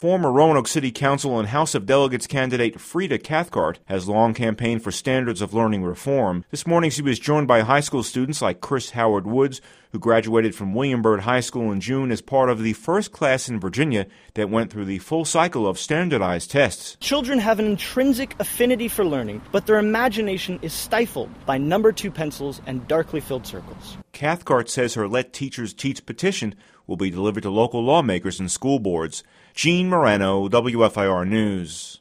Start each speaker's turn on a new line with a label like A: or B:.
A: Former Roanoke City Council and House of Delegates candidate Frida Cathcart has long campaigned for standards of learning reform. This morning she was joined by high school students like Chris Howard Woods, who graduated from William Byrd High School in June as part of the first class in Virginia that went through the full cycle of standardized tests.
B: Children have an intrinsic affinity for learning, but their imagination is stifled by number 2 pencils and darkly filled circles.
A: Cathcart says her Let Teachers Teach petition will be delivered to local lawmakers and school boards. Gene Morano, WFIR News.